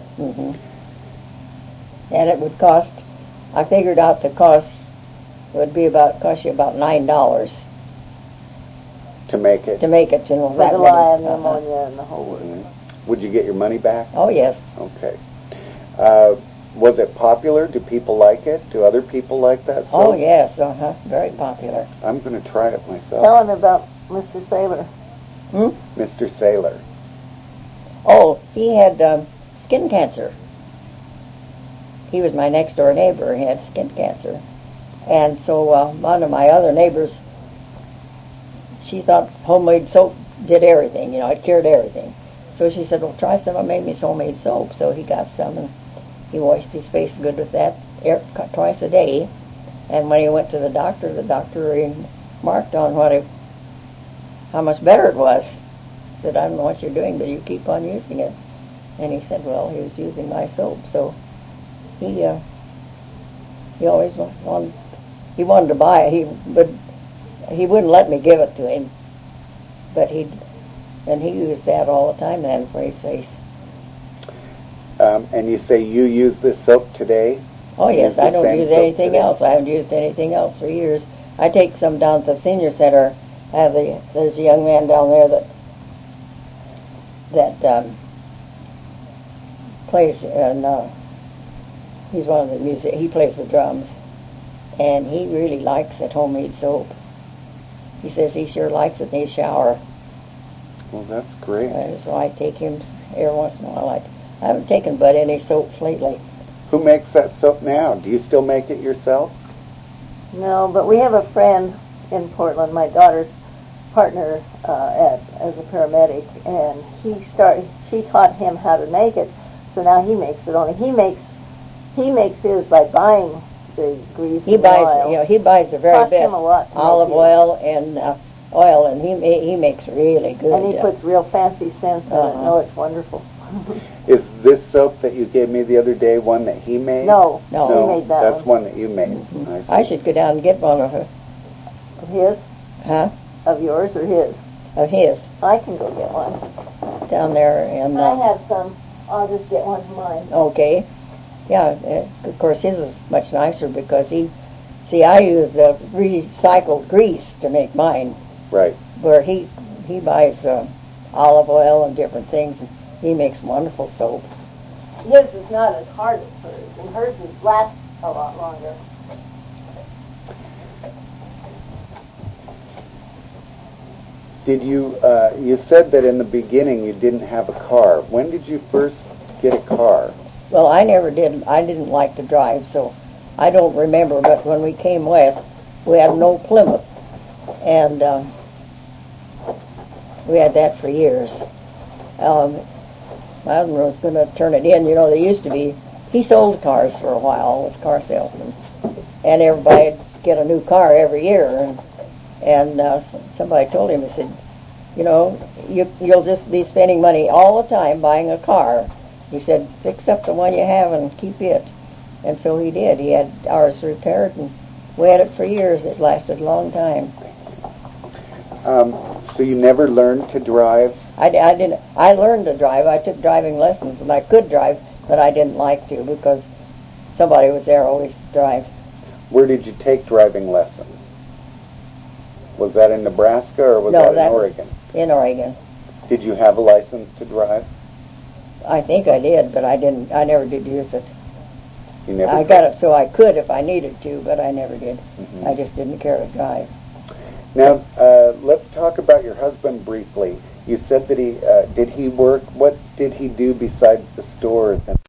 And it would cost, I figured out the cost would be cost you about $9 To make it? to make it, For that the many. lye and the ammonia and the whole works. Would you get your money back? Oh, yes. Okay. Was it popular? Do people like it? Do other people like that soap? Oh, yes, very popular. I'm going to try it myself. Tell him about Mr. Sailor. Mr. Sailor. Oh, he had skin cancer. He was my next door neighbor. He had skin cancer. And so one of my other neighbors, she thought homemade soap did everything, it cured everything. So she said, well, try some of Mamie's homemade soap. So he got some, and he washed his face good with that twice a day. And when he went to the doctor remarked on how much better it was. He said, I don't know what you're doing, but you keep on using it. And he said, well, he was using my soap. So he always wanted to buy it. He wouldn't let me give it to him. But he used that all the time then for his face. And you say you use this soap today? Oh yes, the I don't same use soap anything today? else. I haven't used anything else for years. I take some down to the senior center. There's a young man down there that plays, and he's one of the music. He plays the drums, and he really likes that homemade soap. He says he sure likes it in his shower. Well, that's great. So I take him every once in a while. I haven't taken but any soaps lately. Who makes that soap now? Do you still make it yourself? No, but we have a friend in Portland, my daughter's partner as a paramedic, and she taught him how to make it, so now he makes it. Only he makes his by buying the grease He and buys, oil. he buys the very Costs best him a lot to olive make it. oil, and he makes really good. And he puts real fancy scents in it. No, it's wonderful. Is this soap that you gave me the other day one that he made? No, No. she made that that's one. one that you made. Mm-hmm. I should go down and get one of her. Of his? Huh? Of yours or his? Of his I can go get one. down there, and I have some. I'll just get one of mine. okay, yeah. Of course, his is much nicer because I use the recycled grease to make mine, Right. where he buys olive oil and different things, and he makes wonderful soap. His is not as hard as hers, and hers lasts a lot longer. Did you, you said that in the beginning you didn't have a car. When did you first get a car? Well, I never did. I didn't like to drive, so I don't remember. But when we came west, we had an old Plymouth, and we had that for years. My husband was going to turn it in. You know, they used to be. He sold cars for a while, was a car salesman, and everybody'd get a new car every year. And somebody told him, he said, you know, you'll just be spending money all the time buying a car. He said, fix up the one you have and keep it. And so he did. He had ours repaired, and we had it for years. It lasted a long time. So you never learned to drive? I didn't. I learned to drive. I took driving lessons, and I could drive, but I didn't like to because somebody was there always to drive. Where did you take driving lessons? Was that in Nebraska or was No, that in was Oregon? in Oregon. Did you have a license to drive? I think I did, but I didn't. I never did use it. You never I got it so I could if I needed to, but I never did. Mhm. I just didn't care to drive. Now, let's talk about your husband briefly. You said that did he work? What did he do besides the stores? And